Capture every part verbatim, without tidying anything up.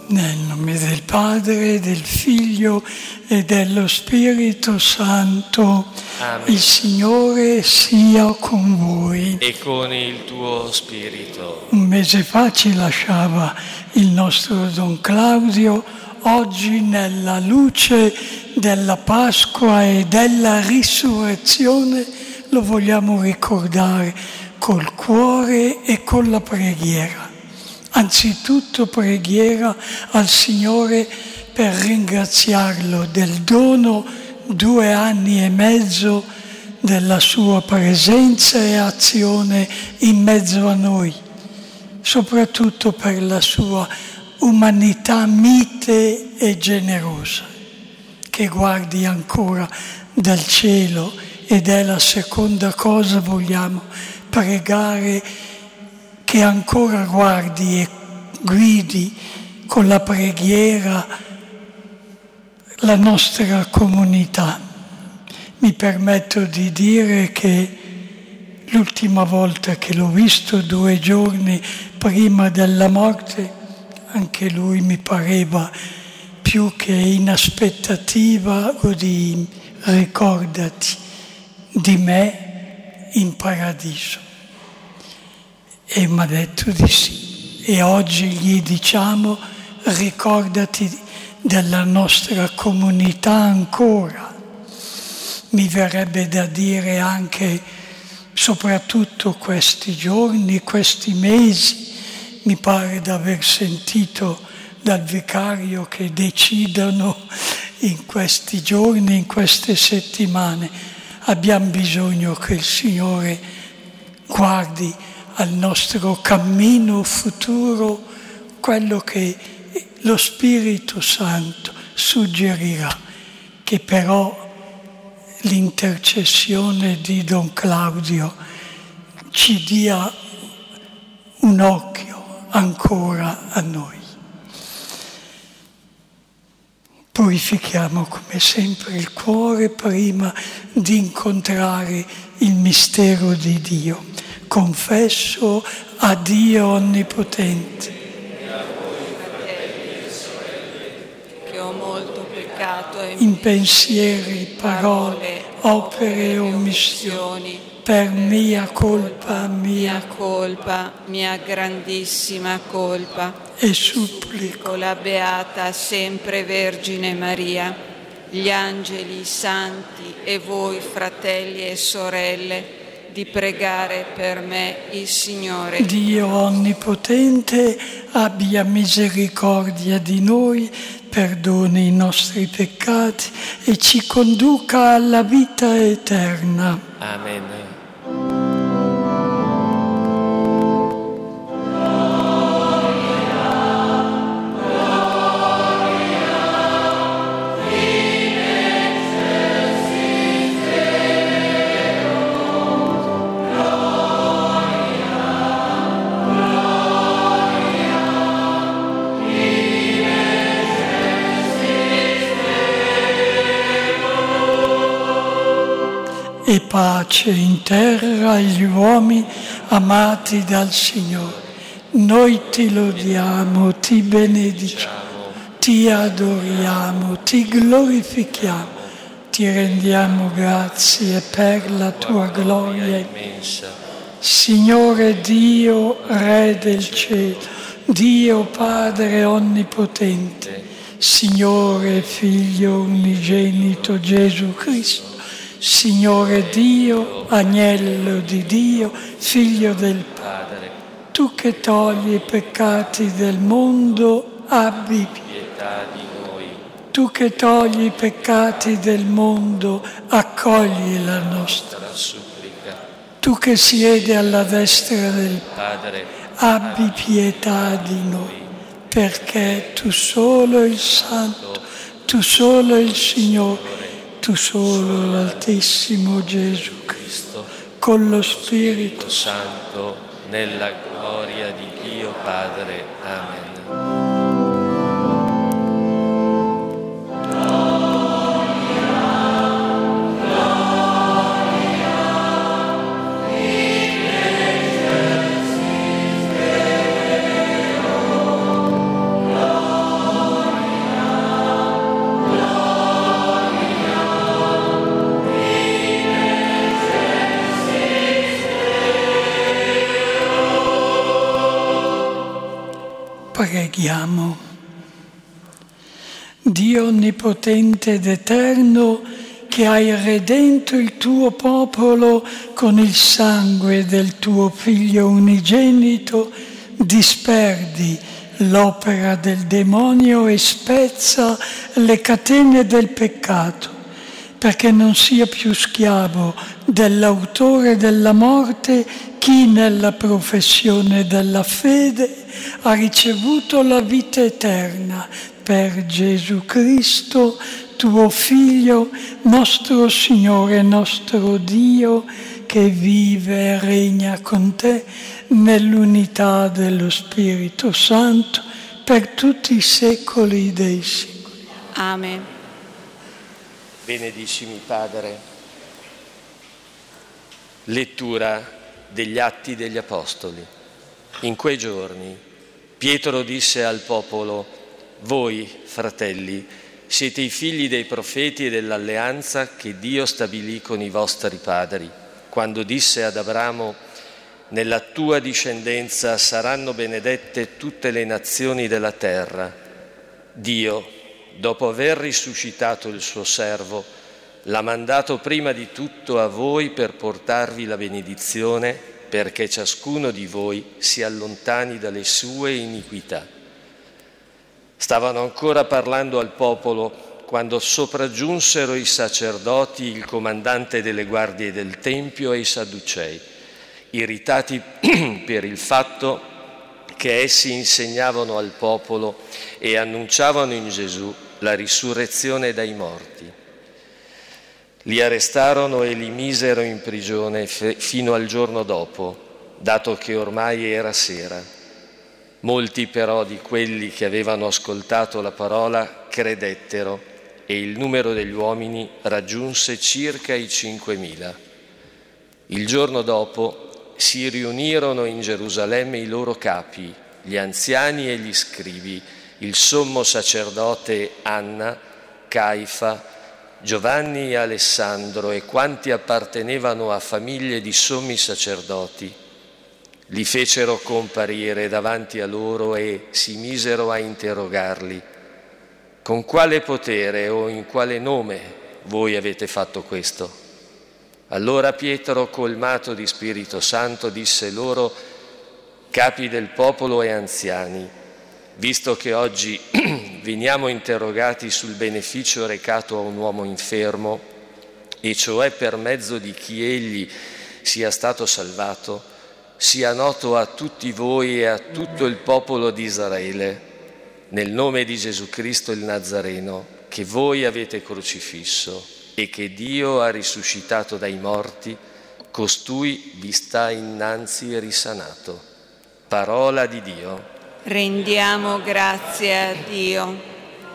Nel nome del Padre, del Figlio e dello Spirito Santo. Amen. Il Signore sia con voi. E con il tuo spirito. Un mese fa ci lasciava il nostro Don Claudio. Oggi, nella luce della Pasqua e della risurrezione, lo vogliamo ricordare col cuore e con la preghiera. Anzitutto preghiera al Signore per ringraziarlo del dono due anni e mezzo della sua presenza e azione in mezzo a noi, soprattutto per la sua umanità mite e generosa, che guardi ancora dal cielo, ed è la seconda cosa. Vogliamo pregare che ancora guardi e guidi con la preghiera la nostra comunità. Mi permetto di dire che l'ultima volta che l'ho visto, due giorni prima della morte, anche lui mi pareva più che in aspettativa o di ricordati di me in paradiso. E mi ha detto di sì. E oggi gli diciamo: ricordati della nostra comunità ancora. Mi verrebbe da dire anche, soprattutto questi giorni, questi mesi, mi pare di aver sentito dal vicario che decidono in questi giorni, in queste settimane. Abbiamo bisogno che il Signore guardi al nostro cammino futuro quello che lo Spirito Santo suggerirà, che però l'intercessione di Don Claudio ci dia un occhio ancora a noi. Purifichiamo come sempre il cuore prima di incontrare il mistero di Dio. Confesso a Dio Onnipotente e a voi, fratelli e sorelle, che ho molto peccato e in pensieri, parole, opere e omissioni, per mia colpa, mia mia colpa, mia grandissima colpa. e supplico Con la Beata sempre Vergine Maria, gli angeli, i santi e voi, fratelli e sorelle, di pregare per me il Signore. Dio Onnipotente abbia misericordia di noi, perdoni i nostri peccati e ci conduca alla vita eterna. Amen. E pace in terra agli uomini amati dal Signore. Noi ti lodiamo, ti benediciamo, ti adoriamo, ti glorifichiamo, ti rendiamo grazie per la tua gloria immensa. Signore Dio, Re del cielo, Dio Padre Onnipotente, Signore Figlio unigenito Gesù Cristo, Signore Dio, Agnello di Dio, Figlio del Padre, tu che togli i peccati del mondo, abbi Pietà di noi. tu che togli i peccati del mondo, accogli la nostra. Nostra supplica. Tu che siedi alla destra del Padre, abbi pietà di noi, perché tu solo il Santo, tu solo il Signore, tu solo l'Altissimo Gesù Cristo, con lo Spirito Santo, nella gloria di Dio Padre. Amen. Preghiamo. Dio onnipotente ed eterno, che hai redento il tuo popolo con il sangue del tuo Figlio unigenito, disperdi l'opera del demonio e spezza le catene del peccato, perché non sia più schiavo dell'autore della morte chi nella professione della fede ha ricevuto la vita eterna per Gesù Cristo, tuo Figlio, nostro Signore e nostro Dio, che vive e regna con te nell'unità dello Spirito Santo per tutti i secoli dei secoli. Amen. Benedicimi Padre. Lettura degli Atti degli Apostoli. In quei giorni Pietro disse al popolo: voi, fratelli, siete i figli dei profeti e dell'alleanza che Dio stabilì con i vostri padri, quando disse ad Abramo: nella tua discendenza saranno benedette tutte le nazioni della terra. Dio, dopo aver risuscitato il suo servo, l'ha mandato prima di tutto a voi per portarvi la benedizione, perché ciascuno di voi si allontani dalle sue iniquità. Stavano ancora parlando al popolo quando sopraggiunsero i sacerdoti, il comandante delle guardie del Tempio e i Sadducei, irritati per il fatto che essi insegnavano al popolo e annunciavano in Gesù la risurrezione dai morti. Li arrestarono e li misero in prigione fino al giorno dopo, dato che ormai era sera. Molti però di quelli che avevano ascoltato la parola credettero e il numero degli uomini raggiunse circa i cinquemila. Il giorno dopo si riunirono in Gerusalemme i loro capi, gli anziani e gli scribi, il sommo sacerdote Anna, Caifa, Giovanni e Alessandro e quanti appartenevano a famiglie di sommi sacerdoti. Li fecero comparire davanti a loro e si misero a interrogarli: con quale potere o in quale nome voi avete fatto questo? Allora Pietro, colmato di Spirito Santo, disse loro: capi del popolo e anziani, visto che oggi veniamo interrogati sul beneficio recato a un uomo infermo, e cioè per mezzo di chi egli sia stato salvato, sia noto a tutti voi e a tutto il popolo di Israele, nel nome di Gesù Cristo il Nazareno, che voi avete crocifisso e che Dio ha risuscitato dai morti, costui vi sta innanzi risanato. Parola di Dio. Rendiamo grazie a Dio.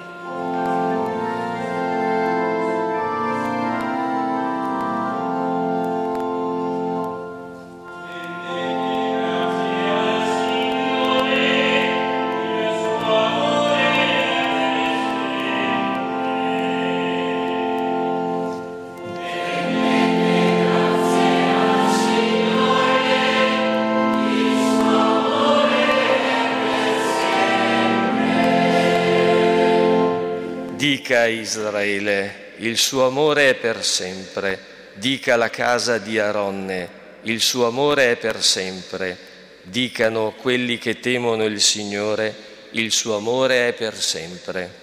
Dica Israele, il suo amore è per sempre. Dica la casa di Aronne, il suo amore è per sempre. Dicano quelli che temono il Signore, il suo amore è per sempre.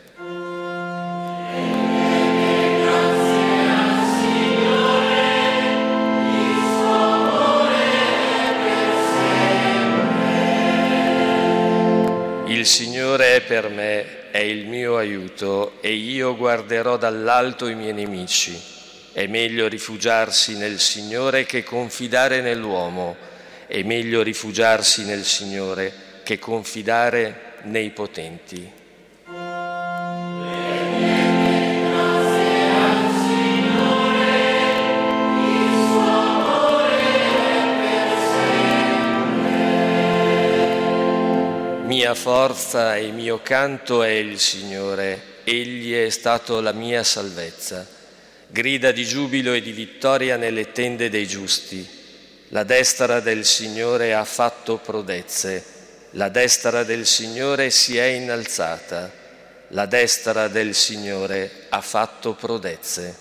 Il Signore è per me, è il mio aiuto, e io guarderò dall'alto i miei nemici. È meglio rifugiarsi nel Signore che confidare nell'uomo. È meglio rifugiarsi nel Signore che confidare nei potenti. Mia forza e mio canto è il Signore, Egli è stato la mia salvezza. Grida di giubilo e di vittoria nelle tende dei giusti. La destra del Signore ha fatto prodezze, La destra del Signore si è innalzata, la destra del Signore ha fatto prodezze.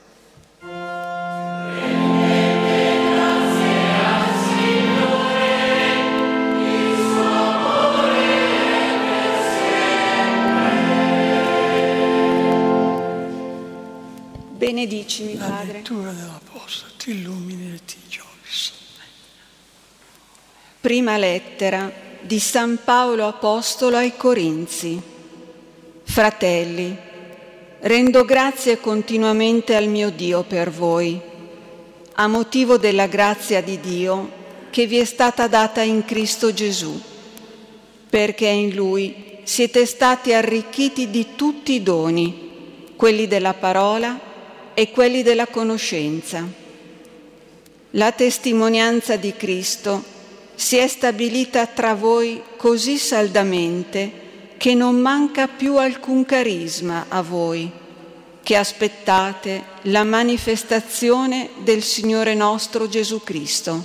Benedicimi, La Padre. lettura dell'Apostolo ti illumini e ti giovi. Prima lettera di San Paolo Apostolo ai Corinzi. Fratelli, rendo grazie continuamente al mio Dio per voi, a motivo della grazia di Dio che vi è stata data in Cristo Gesù, perché in Lui siete stati arricchiti di tutti i doni, quelli della parola e quelli della conoscenza. La testimonianza di Cristo si è stabilita tra voi così saldamente che non manca più alcun carisma a voi, che aspettate la manifestazione del Signore nostro Gesù Cristo.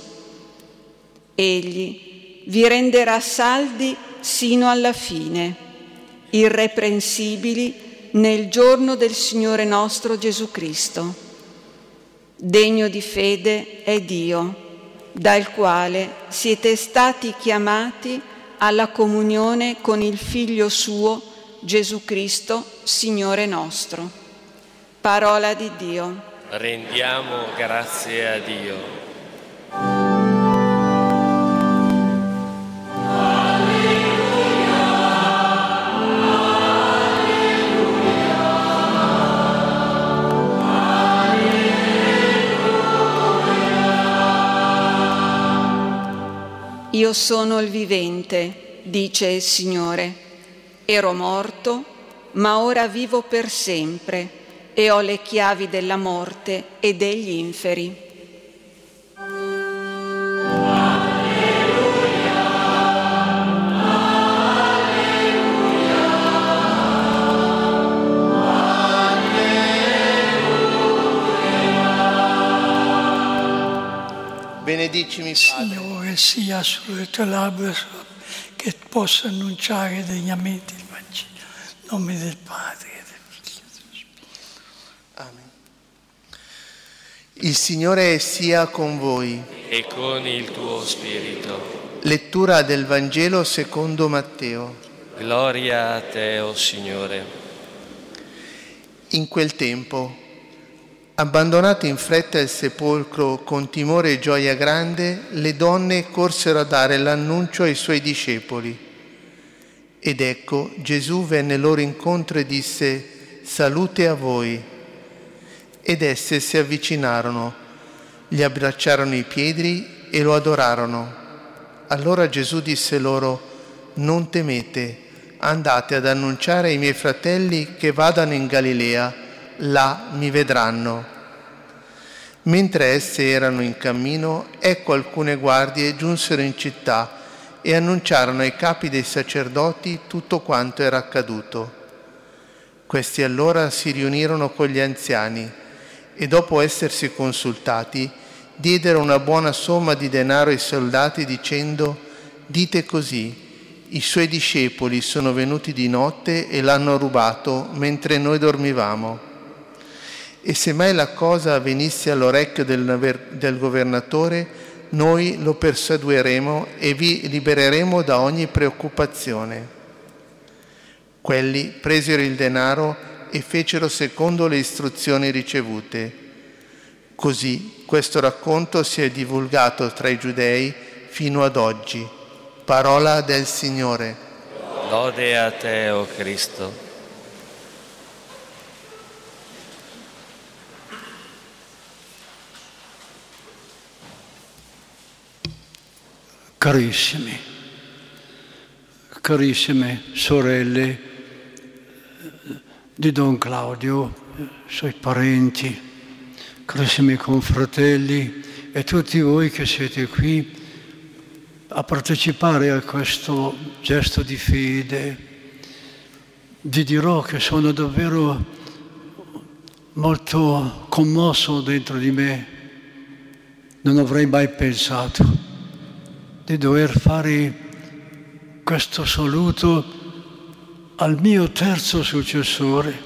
Egli vi renderà saldi sino alla fine, irreprensibili nel giorno del Signore nostro Gesù Cristo. Degno di fede è Dio, dal quale siete stati chiamati alla comunione con il Figlio suo, Gesù Cristo, Signore nostro. Parola di Dio. Rendiamo grazie a Dio. Io sono il vivente, dice il Signore. Ero morto, ma ora vivo per sempre e ho le chiavi della morte e degli inferi. Benedicimi, Padre. Signore, sia sulle tue labbra che possa annunciare degnamente il Vangelo. In nome del Padre e del Figlio e dello Spirito. Amen. Il Signore sia con voi. E con il tuo spirito. Lettura del Vangelo secondo Matteo. Gloria a te, o Signore. In quel tempo, abbandonato in fretta il sepolcro con timore e gioia grande, le donne corsero a dare l'annuncio ai suoi discepoli. Ed ecco, Gesù venne loro incontro e disse: «Salute a voi!» Ed esse si avvicinarono, gli abbracciarono i piedi e lo adorarono. Allora Gesù disse loro: «Non temete, andate ad annunciare ai miei fratelli che vadano in Galilea, là mi vedranno». Mentre esse erano in cammino, ecco alcune guardie giunsero in città e annunciarono ai capi dei sacerdoti tutto quanto era accaduto. Questi allora si riunirono con gli anziani e dopo essersi consultati diedero una buona somma di denaro ai soldati dicendo: «Dite così, i suoi discepoli sono venuti di notte e l'hanno rubato mentre noi dormivamo». E se mai la cosa venisse all'orecchio del, del governatore, noi lo persuaderemo e vi libereremo da ogni preoccupazione. Quelli presero il denaro e fecero secondo le istruzioni ricevute. Così questo racconto si è divulgato tra i giudei fino ad oggi. Parola del Signore. Lode a te, o Cristo. Carissimi, carissime sorelle di Don Claudio, suoi parenti, carissimi confratelli e tutti voi che siete qui a partecipare a questo gesto di fede, vi dirò che sono davvero molto commosso dentro di me. Non avrei mai pensato di dover fare questo saluto al mio terzo successore.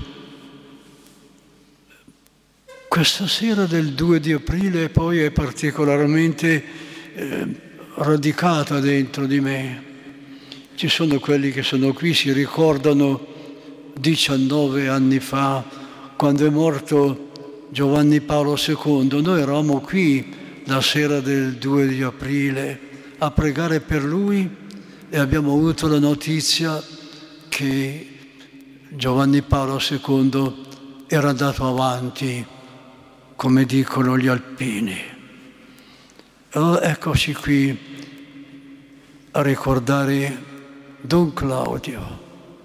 Questa sera del due di aprile poi è particolarmente eh, radicata dentro di me. Ci sono quelli che sono qui, si ricordano diciannove anni fa, quando è morto Giovanni Paolo secondo. Noi eravamo qui la sera del due di aprile a pregare per lui e abbiamo avuto la notizia che Giovanni Paolo secondo era andato avanti, come dicono gli alpini. Allora eccoci qui a ricordare Don Claudio.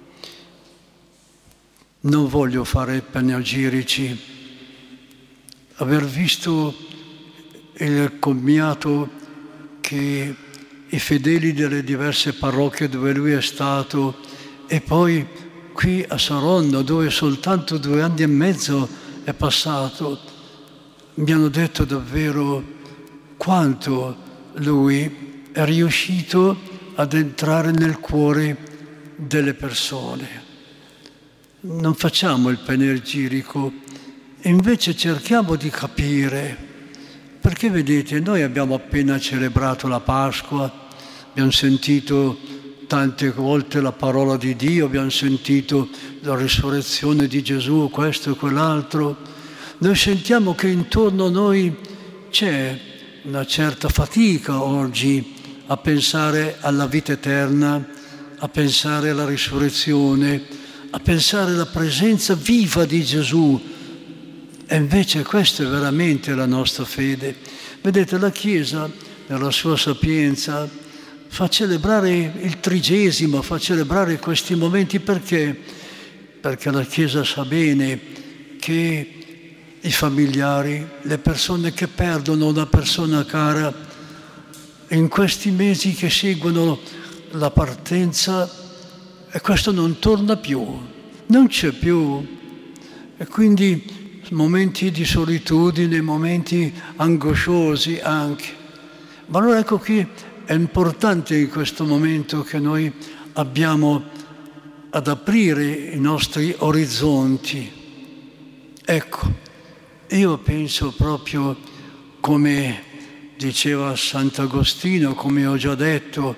Non voglio fare panegirici. Aver visto il commiato che i fedeli delle diverse parrocchie dove lui è stato e poi qui a Saronno, dove soltanto due anni e mezzo è passato, mi hanno detto davvero quanto lui è riuscito ad entrare nel cuore delle persone. Non facciamo il panegirico, invece cerchiamo di capire, perché vedete, noi abbiamo appena celebrato la Pasqua, abbiamo sentito tante volte la parola di Dio, abbiamo sentito la risurrezione di Gesù, questo e quell'altro. Noi sentiamo che intorno a noi c'è una certa fatica oggi a pensare alla vita eterna, a pensare alla risurrezione, a pensare alla presenza viva di Gesù. E invece questa è veramente la nostra fede. Vedete, la Chiesa, nella sua sapienza, fa celebrare il trigesimo, fa celebrare questi momenti perché? Perché la Chiesa sa bene che i familiari, le persone che perdono una persona cara, in questi mesi che seguono la partenza, e questo non torna più, non c'è più. E quindi momenti di solitudine, momenti angosciosi anche. Ma allora ecco qui è importante in questo momento che noi abbiamo ad aprire i nostri orizzonti. Ecco, io penso proprio come diceva Sant'Agostino, come ho già detto,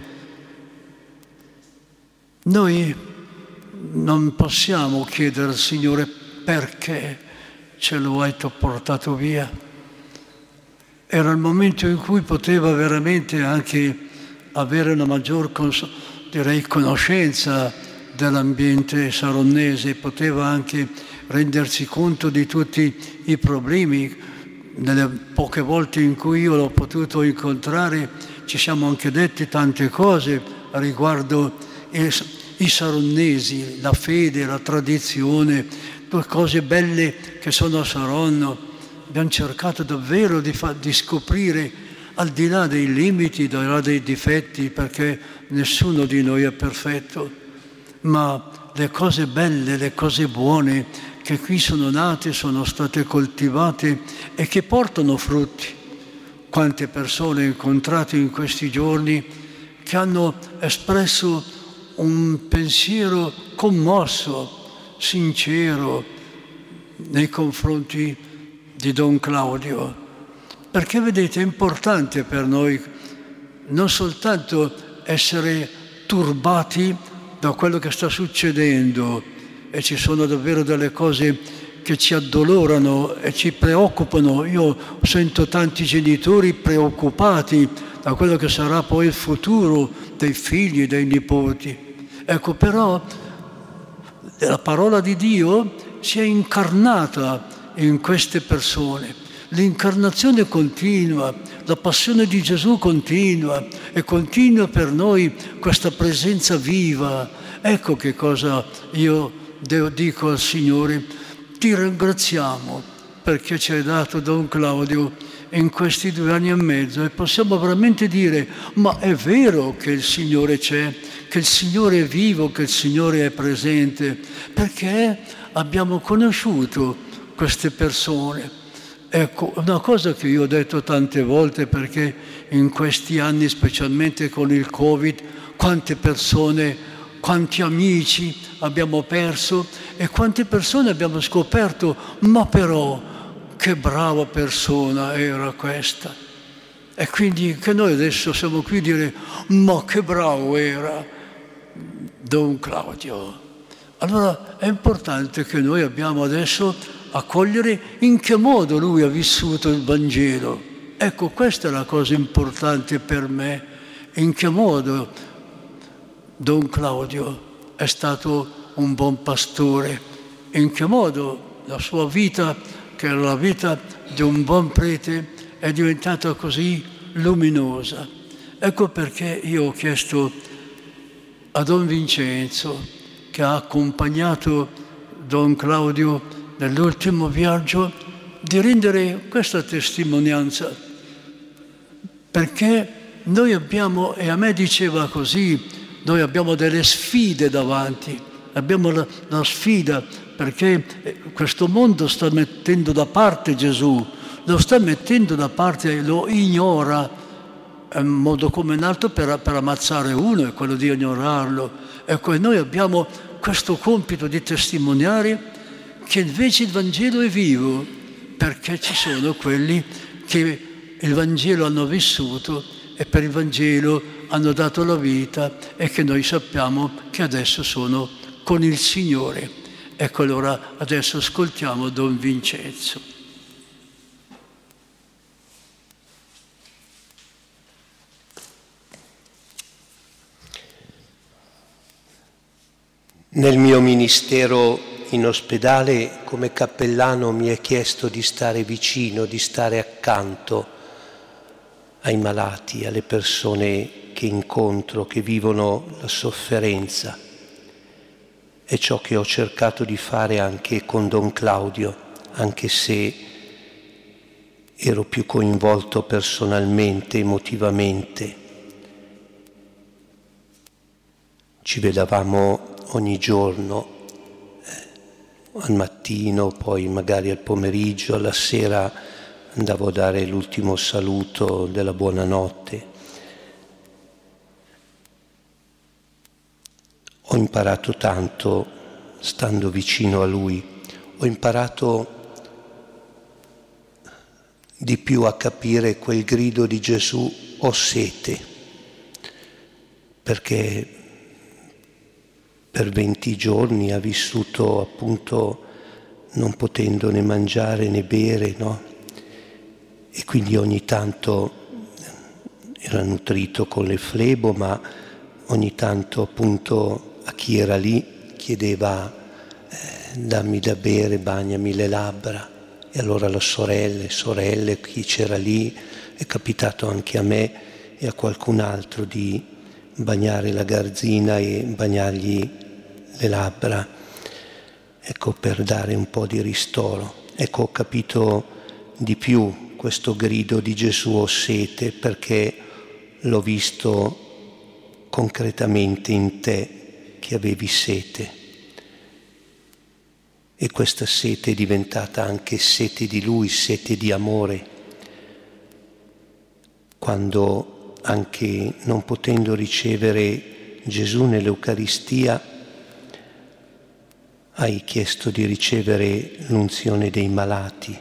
noi non possiamo chiedere al Signore perché ce lo hai portato via. Era il momento in cui poteva veramente anche avere una maggior cons- direi, conoscenza dell'ambiente saronnese, poteva anche rendersi conto di tutti i problemi. Nelle poche volte in cui io l'ho potuto incontrare ci siamo anche detti tante cose riguardo i, i saronnesi, la fede, la tradizione, due cose belle che sono a Saronno. Abbiamo cercato davvero di, fa, di scoprire, al di là dei limiti, al di là dei difetti, perché nessuno di noi è perfetto, ma le cose belle, le cose buone che qui sono nate, sono state coltivate e che portano frutti. Quante persone ho incontrato in questi giorni che hanno espresso un pensiero commosso, sincero, nei confronti di Don Claudio. Perché vedete, è importante per noi non soltanto essere turbati da quello che sta succedendo, e ci sono davvero delle cose che ci addolorano e ci preoccupano. Io sento tanti genitori preoccupati da quello che sarà poi il futuro dei figli e dei nipoti. Ecco, però la parola di Dio si è incarnata in queste persone. L'incarnazione continua, la passione di Gesù continua e continua per noi questa presenza viva. Ecco che cosa io dico al Signore: ti ringraziamo perché ci hai dato Don Claudio in questi due anni e mezzo, e possiamo veramente dire: ma è vero che il Signore c'è, che il Signore è vivo, che il Signore è presente, perché abbiamo conosciuto queste persone. Ecco, una cosa che io ho detto tante volte, perché in questi anni, specialmente con il Covid, quante persone, quanti amici abbiamo perso e quante persone abbiamo scoperto, ma però che brava persona era questa. E quindi che noi adesso siamo qui a dire, ma che bravo era Don Claudio. Allora è importante che noi abbiamo adesso a cogliere in che modo lui ha vissuto il Vangelo. Ecco, questa è la cosa importante per me, in che modo Don Claudio è stato un buon pastore, in che modo la sua vita, che era la vita di un buon prete, è diventata così luminosa. Ecco perché io ho chiesto a Don Vincenzo, che ha accompagnato Don Claudio nell'ultimo viaggio, di rendere questa testimonianza, perché noi abbiamo, e a me diceva così, noi abbiamo delle sfide davanti, abbiamo la, la sfida perché questo mondo sta mettendo da parte Gesù, lo sta mettendo da parte, lo ignora, è un modo come un altro per, per ammazzare uno, è quello di ignorarlo. Ecco, e noi abbiamo questo compito di testimoniare che invece il Vangelo è vivo, perché ci sono quelli che il Vangelo hanno vissuto e per il Vangelo hanno dato la vita e che noi sappiamo che adesso sono con il Signore. Ecco, allora adesso ascoltiamo Don Vincenzo. Nel mio ministero in ospedale, come cappellano, mi è chiesto di stare vicino, di stare accanto ai malati, alle persone che incontro, che vivono la sofferenza. È ciò che ho cercato di fare anche con Don Claudio, anche se ero più coinvolto personalmente, emotivamente. Ci vedevamo ogni giorno, eh, al mattino, poi magari al pomeriggio, alla sera andavo a dare l'ultimo saluto della buonanotte. Ho imparato tanto stando vicino a lui, ho imparato di più a capire quel grido di Gesù, ho sete, perché per venti giorni ha vissuto appunto non potendo né mangiare né bere, no? E quindi ogni tanto era nutrito con le flebo, ma ogni tanto appunto a chi era lì chiedeva eh, dammi da bere, bagnami le labbra. E allora le sorelle, sorelle, chi c'era lì, è capitato anche a me e a qualcun altro di bagnare la garzina e bagnargli le labbra, ecco, per dare un po' di ristoro. Ecco, ho capito di più questo grido di Gesù, ho sete, perché l'ho visto concretamente in te che avevi sete. E questa sete è diventata anche sete di Lui, sete di amore. Quando, anche non potendo ricevere Gesù nell'Eucaristia, hai chiesto di ricevere l'unzione dei malati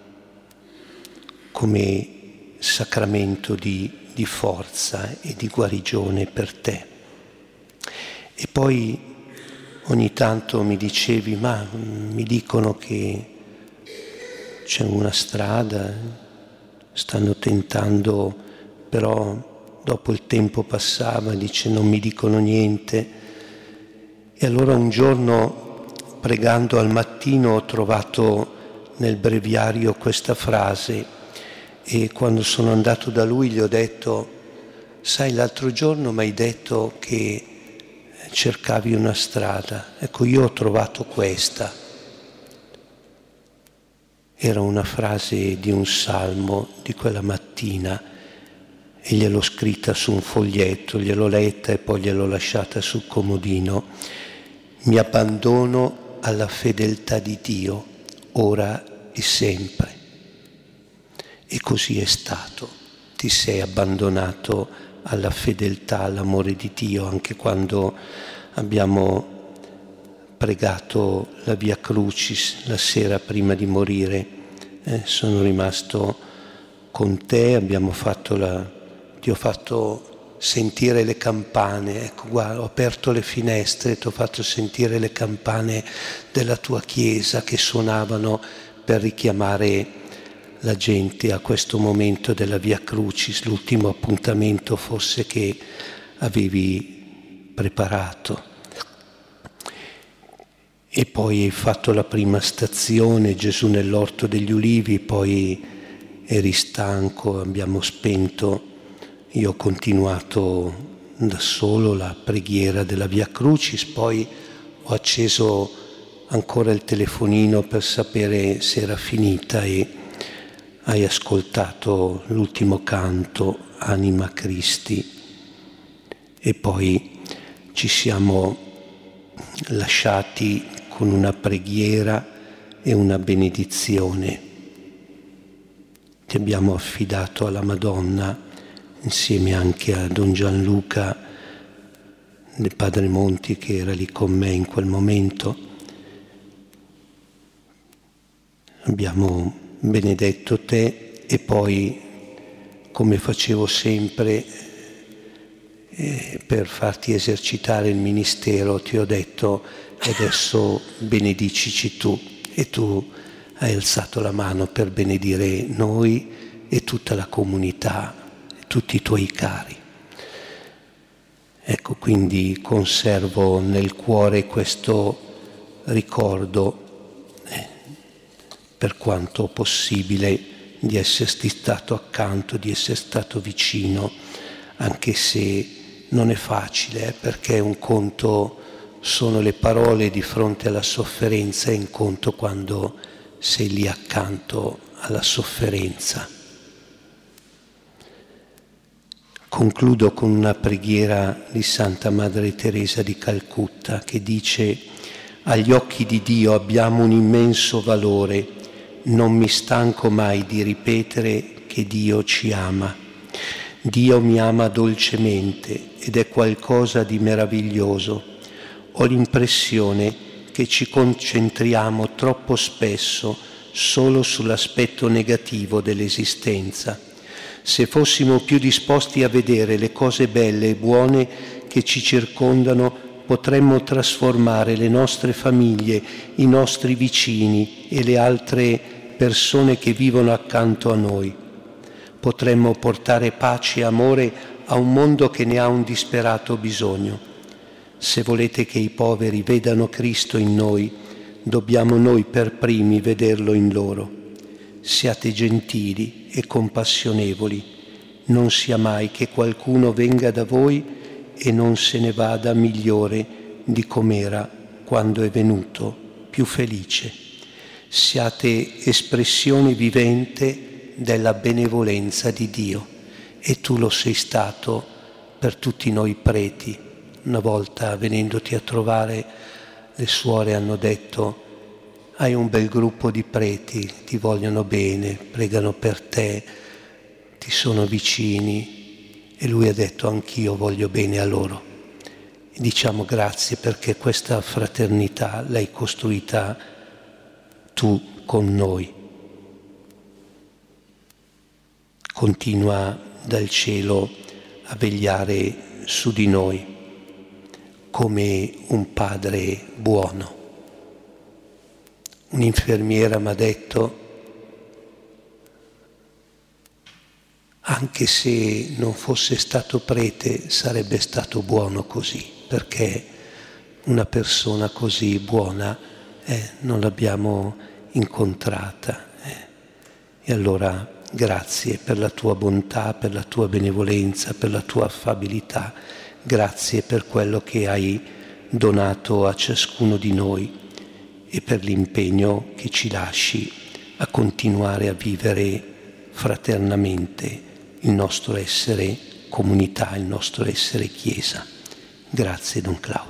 come sacramento di, di forza e di guarigione per te. E poi ogni tanto mi dicevi, ma mi dicono che c'è una strada, stanno tentando, però dopo il tempo passava, dice non mi dicono niente. E allora un giorno, pregando al mattino, ho trovato nel breviario questa frase e quando sono andato da lui gli ho detto, sai, l'altro giorno mi hai detto che cercavi una strada, ecco, io ho trovato questa. Era una frase di un salmo di quella mattina e gliel'ho scritta su un foglietto, gliel'ho letta e poi gliel'ho lasciata sul comodino. Mi abbandono alla fedeltà di Dio, ora e sempre. E così è stato. Ti sei abbandonato alla fedeltà, all'amore di Dio, anche quando abbiamo pregato la Via Crucis la sera prima di morire. Eh, sono rimasto con te, abbiamo fatto la, ti ho fatto sentire le campane, ecco guarda, ho aperto le finestre e ti ho fatto sentire le campane della tua chiesa che suonavano per richiamare la gente a questo momento della Via Crucis, l'ultimo appuntamento forse che avevi preparato. E poi hai fatto la prima stazione, Gesù nell'Orto degli Ulivi, poi eri stanco, abbiamo spento, io ho continuato da solo la preghiera della Via Crucis, poi ho acceso ancora il telefonino per sapere se era finita e hai ascoltato l'ultimo canto, Anima Christi, e poi ci siamo lasciati con una preghiera e una benedizione. Ti abbiamo affidato alla Madonna, insieme anche a Don Gianluca, del Padre Monti, che era lì con me in quel momento. Abbiamo benedetto te e poi, come facevo sempre, eh, per farti esercitare il ministero, ti ho detto: e adesso benedicici tu, e tu hai alzato la mano per benedire noi e tutta la comunità, tutti i tuoi cari. Ecco, quindi conservo nel cuore questo ricordo, eh, per quanto possibile, di esserti stato accanto, di essere stato vicino, anche se non è facile, eh, perché un conto sono le parole di fronte alla sofferenza e un conto quando sei lì accanto alla sofferenza. Concludo con una preghiera di Santa Madre Teresa di Calcutta che dice: agli occhi di Dio abbiamo un immenso valore, non mi stanco mai di ripetere che Dio ci ama. Dio mi ama dolcemente ed è qualcosa di meraviglioso. Ho l'impressione che ci concentriamo troppo spesso solo sull'aspetto negativo dell'esistenza. Se fossimo più disposti a vedere le cose belle e buone che ci circondano, potremmo trasformare le nostre famiglie, i nostri vicini e le altre persone che vivono accanto a noi. Potremmo portare pace e amore a un mondo che ne ha un disperato bisogno. Se volete che i poveri vedano Cristo in noi, dobbiamo noi per primi vederlo in loro. Siate gentili e compassionevoli, non sia mai che qualcuno venga da voi e non se ne vada migliore di com'era quando è venuto, più felice. Siate espressione vivente della benevolenza di Dio, e tu lo sei stato per tutti noi preti. Una volta venendoti a trovare, le suore hanno detto: hai un bel gruppo di preti, ti vogliono bene, pregano per te, ti sono vicini. E lui ha detto: anch'io voglio bene a loro. E diciamo grazie, perché questa fraternità l'hai costruita tu con noi. Continua dal cielo a vegliare su di noi come un padre buono. Un'infermiera mi ha detto: anche se non fosse stato prete sarebbe stato buono così, perché una persona così buona eh, non l'abbiamo incontrata. Eh. E allora grazie per la tua bontà, per la tua benevolenza, per la tua affabilità. Grazie per quello che hai donato a ciascuno di noi e per l'impegno che ci lasci a continuare a vivere fraternamente il nostro essere comunità, il nostro essere Chiesa. Grazie, Don Claudio.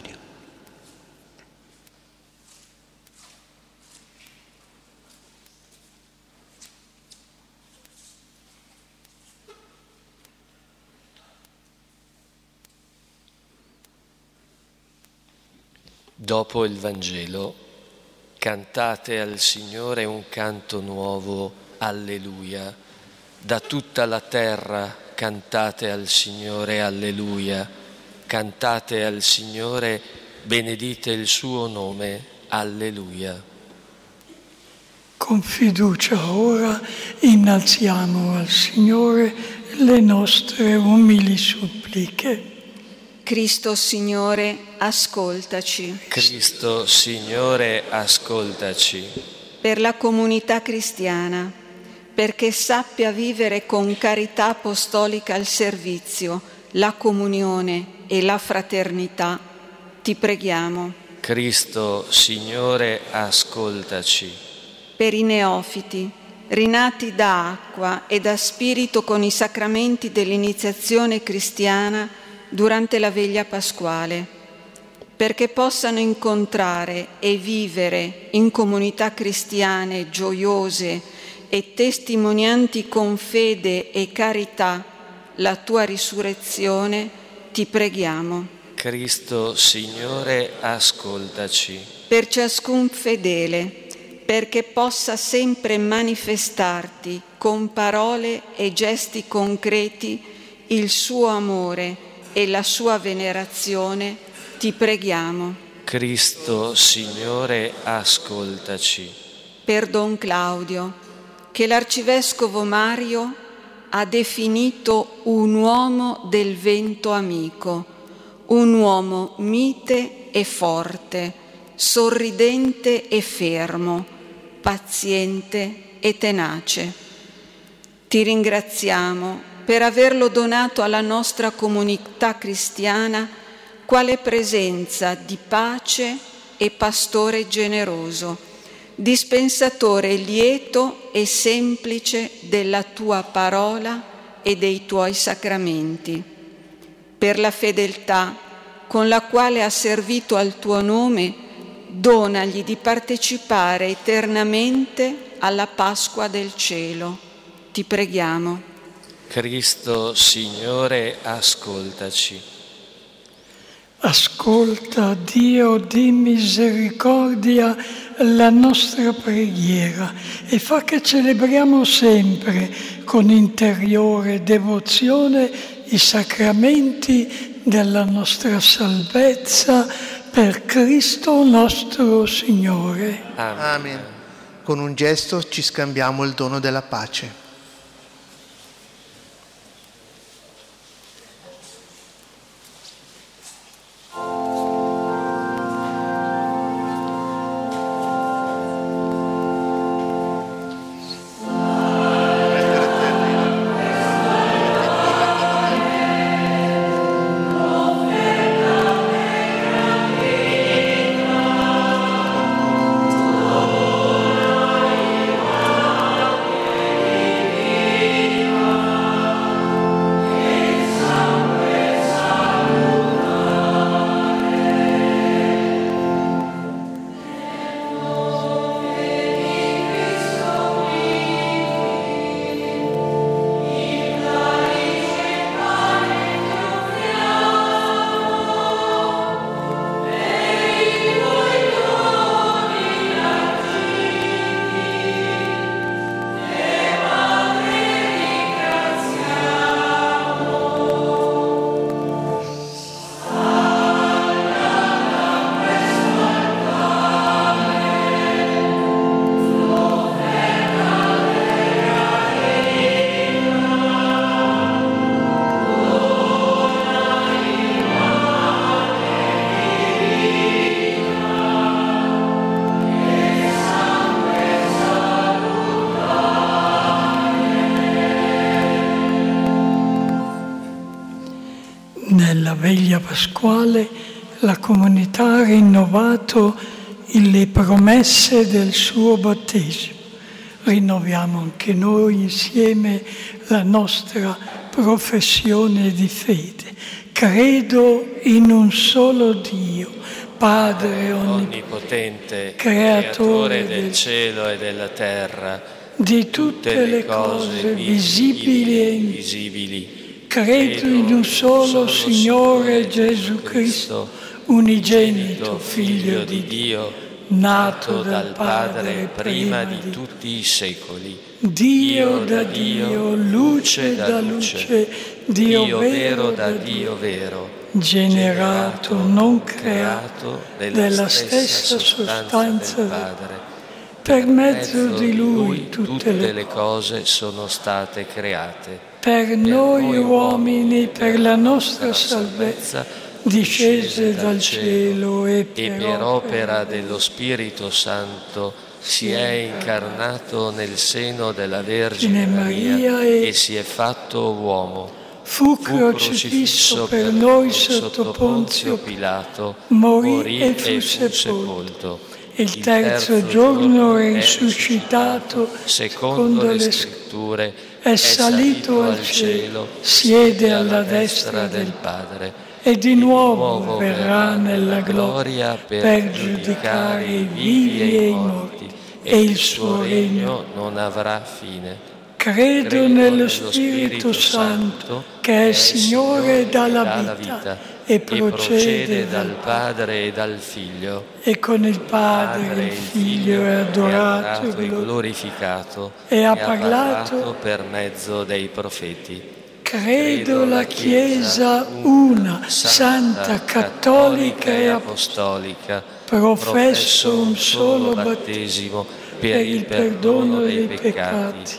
Dopo il Vangelo, cantate al Signore un canto nuovo, alleluia. Da tutta la terra cantate al Signore, alleluia. Cantate al Signore, benedite il suo nome, alleluia. Con fiducia ora innalziamo al Signore le nostre umili suppliche. Cristo Signore, ascoltaci. Cristo Signore, ascoltaci. Per la comunità cristiana, perché sappia vivere con carità apostolica il servizio, la comunione e la fraternità, ti preghiamo. Cristo Signore, ascoltaci. Per i neofiti, rinati da acqua e da spirito con i sacramenti dell'iniziazione cristiana durante la veglia pasquale, perché possano incontrare e vivere in comunità cristiane gioiose e testimonianti con fede e carità la tua risurrezione, ti preghiamo. Cristo Signore, ascoltaci. Per ciascun fedele, perché possa sempre manifestarti con parole e gesti concreti il suo amore e la sua venerazione, ti preghiamo. Cristo Signore, ascoltaci. Per Don Claudio, che l'Arcivescovo Mario ha definito un uomo del vento amico, un uomo mite e forte, sorridente e fermo, paziente e tenace. Ti ringraziamo per averlo donato alla nostra comunità cristiana quale presenza di pace e pastore generoso, dispensatore lieto e semplice della tua parola e dei tuoi sacramenti. Per la fedeltà con la quale ha servito al tuo nome, donagli di partecipare eternamente alla Pasqua del cielo. Ti preghiamo. Cristo Signore, ascoltaci. Ascolta, Dio di misericordia, la nostra preghiera e fa che celebriamo sempre con interiore devozione i sacramenti della nostra salvezza per Cristo nostro Signore. Amen. Amen. Con un gesto ci scambiamo il dono della pace. Nella veglia pasquale la comunità ha rinnovato le promesse del suo battesimo. Rinnoviamo anche noi insieme la nostra professione di fede. Credo in un solo Dio, Padre onnipotente, creatore del cielo e della terra, di tutte le cose visibili e invisibili. Credo in un solo Signore Gesù Cristo, unigenito Figlio di Dio, nato dal Padre prima di tutti i secoli, Dio da Dio, luce da luce, Dio vero da Dio vero, generato, non creato, della stessa sostanza del Padre. Per mezzo di Lui tutte le cose sono state create. Per noi uomini, per la nostra salvezza, discese dal cielo e per, e per opera dello Spirito Santo si è incarnato nel seno della Vergine Maria e si è fatto uomo. Fu crocifisso per noi sotto Ponzio Pilato, morì e fu sepolto. Il terzo giorno è risuscitato, secondo le Scritture, è salito al cielo, siede alla destra del Padre e di nuovo verrà nella gloria per giudicare i vivi e i morti, e il suo regno non avrà fine. Credo nello Spirito Santo, che è Signore e dà la vita, e procede dal Padre e dal Figlio, e con il Padre e il Figlio è adorato e glorificato, e ha parlato per mezzo dei profeti. Credo la Chiesa una, santa, cattolica e apostolica. Professo un solo battesimo per il perdono dei peccati.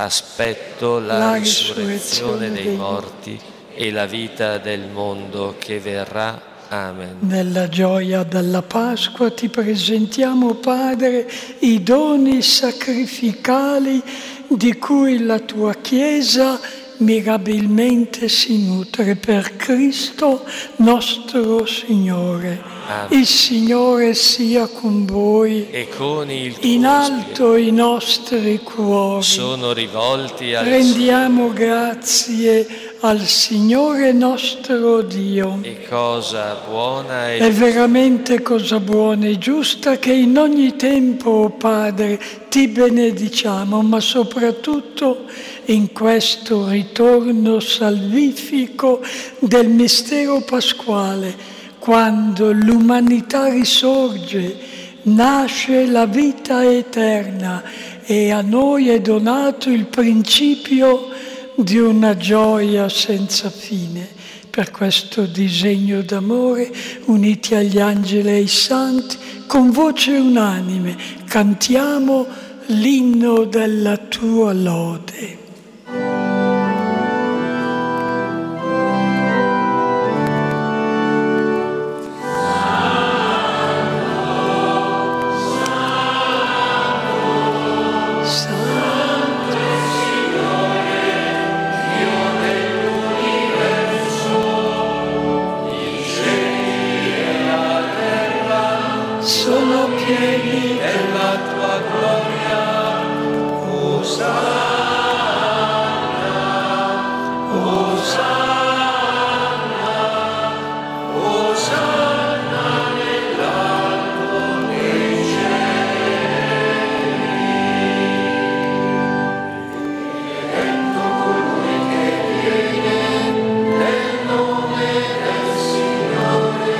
Aspetto la, la risurrezione dei morti e la vita del mondo che verrà. Amen. Nella gioia della Pasqua ti presentiamo, Padre, i doni sacrificali di cui la tua Chiesa mirabilmente si nutre per Cristo nostro Signore. Amen. Il Signore sia con voi e con il tuo in alto spirito. I nostri cuori sono rivolti al rendiamo grazie al Signore nostro Dio. È cosa buona e È veramente cosa buona e giusta che in ogni tempo, oh Padre, ti benediciamo, ma soprattutto in questo ritorno salvifico del mistero pasquale, quando l'umanità risorge, nasce la vita eterna e a noi è donato il principio di una gioia senza fine. Per questo disegno d'amore, uniti agli angeli e ai santi, con voce unanime cantiamo l'inno della tua lode. Sono pieni della tua gloria, Osanna, Osanna, Osanna nell'alto dei cieli. Ecco colui che viene nel nome del Signore.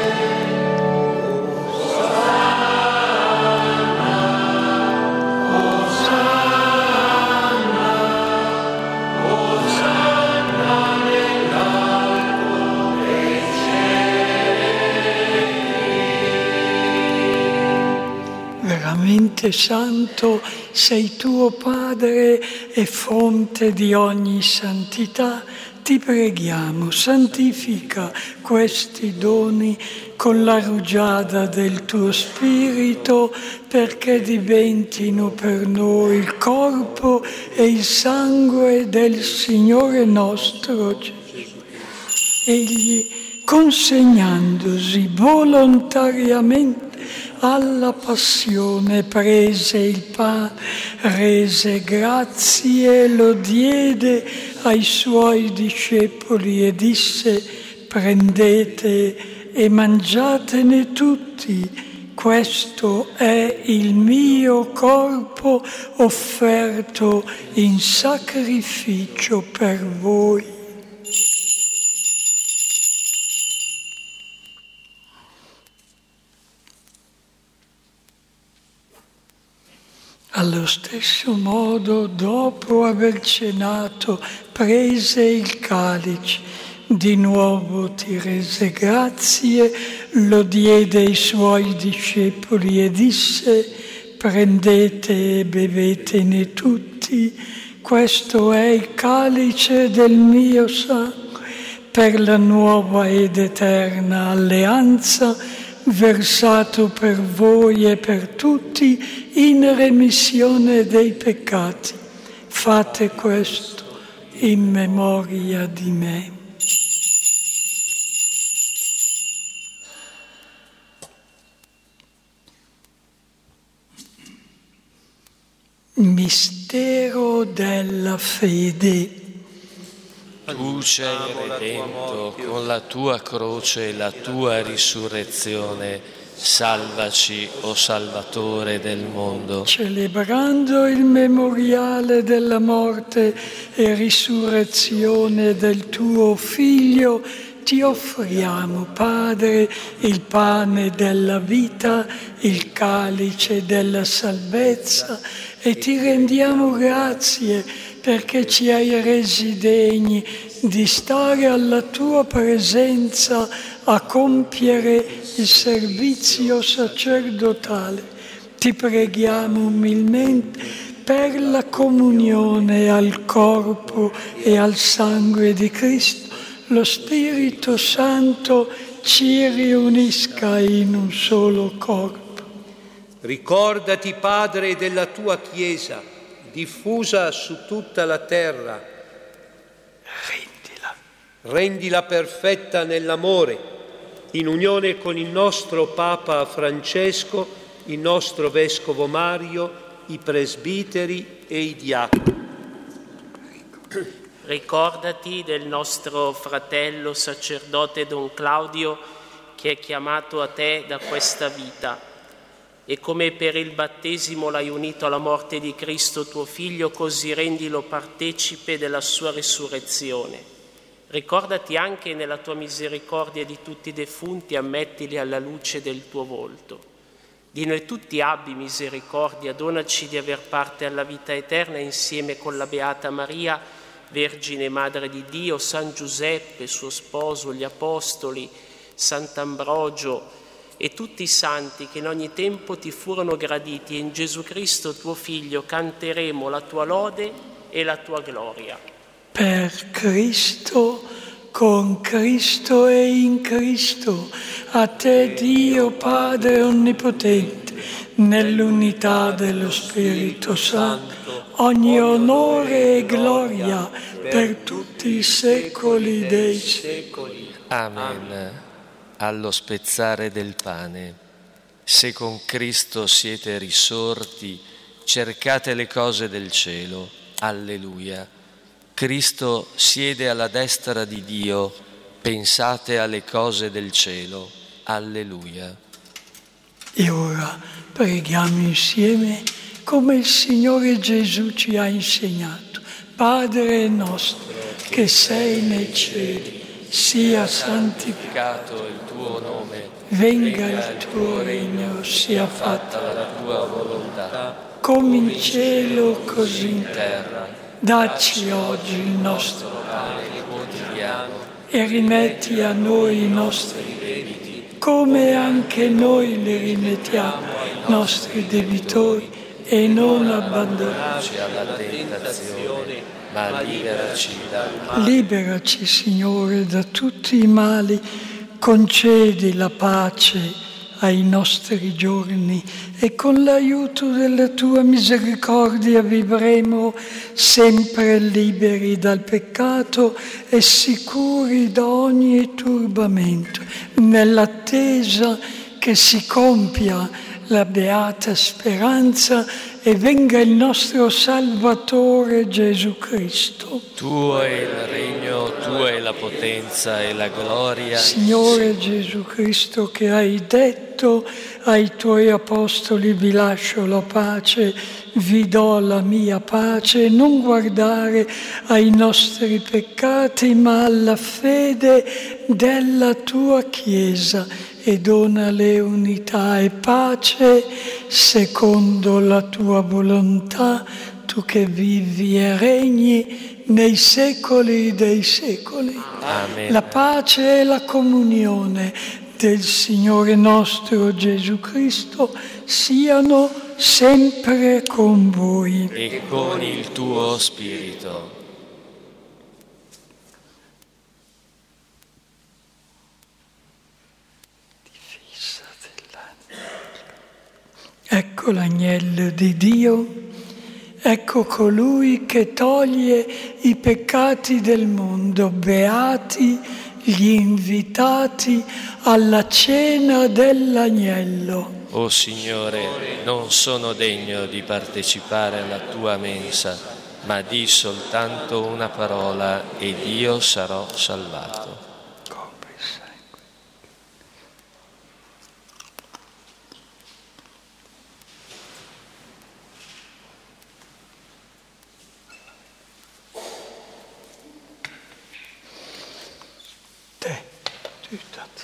Veramente santo sei tuo Padre e fonte di ogni santità. Ti preghiamo, santifica questi doni con la rugiada del tuo Spirito, perché diventino per noi il corpo e il sangue del Signore nostro Gesù. Egli, consegnandosi volontariamente alla passione, prese il pane, rese grazie, lo diede ai suoi discepoli e disse: prendete e mangiatene tutti, questo è il mio corpo offerto in sacrificio per voi. Allo stesso modo, dopo aver cenato, prese il calice, di nuovo ti rese grazie, lo diede ai suoi discepoli e disse: prendete e bevetene tutti, questo è il calice del mio sangue, per la nuova ed eterna alleanza, versato per voi e per tutti in remissione dei peccati. Fate questo in memoria di me. Mistero della fede. Tu ci hai redento con la tua croce e la tua risurrezione. Salvaci, o Salvatore del mondo. Celebrando il memoriale della morte e risurrezione del tuo Figlio, ti offriamo, Padre, il pane della vita, il calice della salvezza, e ti rendiamo grazie perché ci hai resi degni di stare alla tua presenza a compiere il servizio sacerdotale. Ti preghiamo umilmente per la comunione al corpo e al sangue di Cristo. Lo Spirito Santo ci riunisca in un solo corpo. Ricordati, Padre, della tua Chiesa, diffusa su tutta la terra. Rendila. Rendila perfetta nell'amore, in unione con il nostro Papa Francesco, il nostro Vescovo Mario, i presbiteri e i diaconi. Ricordati del nostro fratello sacerdote Don Claudio, che è chiamato a te da questa vita, e come per il battesimo l'hai unito alla morte di Cristo tuo Figlio, così rendilo partecipe della sua risurrezione. Ricordati anche nella tua misericordia di tutti i defunti, ammettili alla luce del tuo volto. Di noi tutti abbi misericordia, donaci di aver parte alla vita eterna insieme con la Beata Maria, Vergine Madre di Dio, San Giuseppe, suo sposo, gli Apostoli, Sant'Ambrogio e tutti i santi che in ogni tempo ti furono graditi, e in Gesù Cristo tuo Figlio canteremo la tua lode e la tua gloria. Per Cristo, con Cristo e in Cristo, a te Dio Padre Onnipotente, nell'unità dello Spirito Santo, ogni onore e gloria per tutti i secoli dei secoli. Amen. Allo spezzare del pane, se con Cristo siete risorti, cercate le cose del cielo. Alleluia. Cristo siede alla destra di Dio, pensate alle cose del cielo. Alleluia. E ora preghiamo insieme come il Signore Gesù ci ha insegnato. Padre nostro, che sei nei cieli, sia santificato il tuo nome, venga il tuo regno, sia fatta la tua volontà, come in cielo così in terra. Dacci oggi il nostro pane quotidiano e rimetti a noi i nostri debiti, come anche noi li rimettiamo ai nostri debitori, e non abbandonarci alla tentazione, ma liberaci dal male. Liberaci, Signore, da tutti i mali, concedi la pace ai nostri giorni, e con l'aiuto della tua misericordia vivremo sempre liberi dal peccato e sicuri da ogni turbamento, nell'attesa che si compia la beata speranza e venga il nostro Salvatore Gesù Cristo. Tuo è il regno, tua è la potenza e la gloria. Signore Gesù Cristo, che hai detto ai tuoi apostoli: vi lascio la pace, vi do la mia pace, non guardare ai nostri peccati ma alla fede della tua Chiesa. e donale unità e pace secondo la tua volontà, tu che vivi e regni nei secoli dei secoli. Amen. La pace e la comunione del Signore nostro Gesù Cristo siano sempre con voi. E con il tuo spirito. Ecco l'agnello di Dio, ecco colui che toglie i peccati del mondo. Beati gli invitati alla cena dell'agnello. O Signore, non sono degno di partecipare alla tua mensa, ma di soltanto una parola ed io sarò salvato. Te, tutati.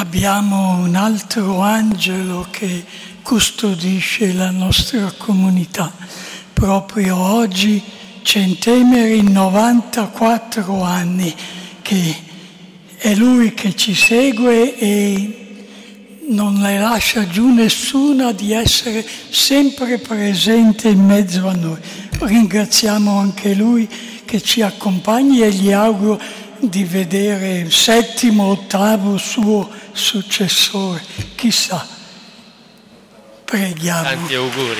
abbiamo un altro angelo che custodisce la nostra comunità. Proprio oggi Centemeri, novantaquattro anni, che è lui che ci segue e non ne lascia giù nessuna di essere sempre presente in mezzo a noi. Ringraziamo anche lui che ci accompagni e gli auguro di vedere il settimo, ottavo suo successore. Chissà. Preghiamo. Tanti auguri.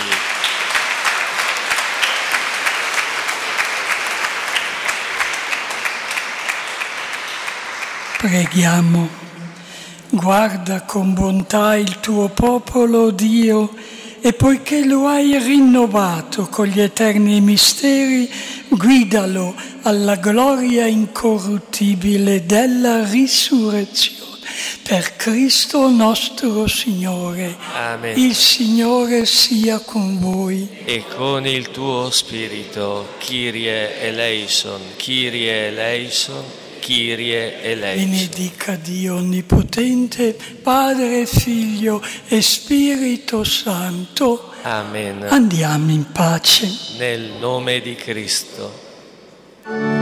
Preghiamo. Guarda con bontà il tuo popolo, Dio, e poiché lo hai rinnovato con gli eterni misteri, guidalo alla gloria incorruttibile della risurrezione. Per Cristo nostro Signore. Amen. Il Signore sia con voi. E con il tuo spirito, Kyrie eleison, Kyrie eleison, Kyrie eleison. Benedica Dio Onnipotente, Padre, Figlio e Spirito Santo. Amen. Andiamo in pace. Nel nome di Cristo.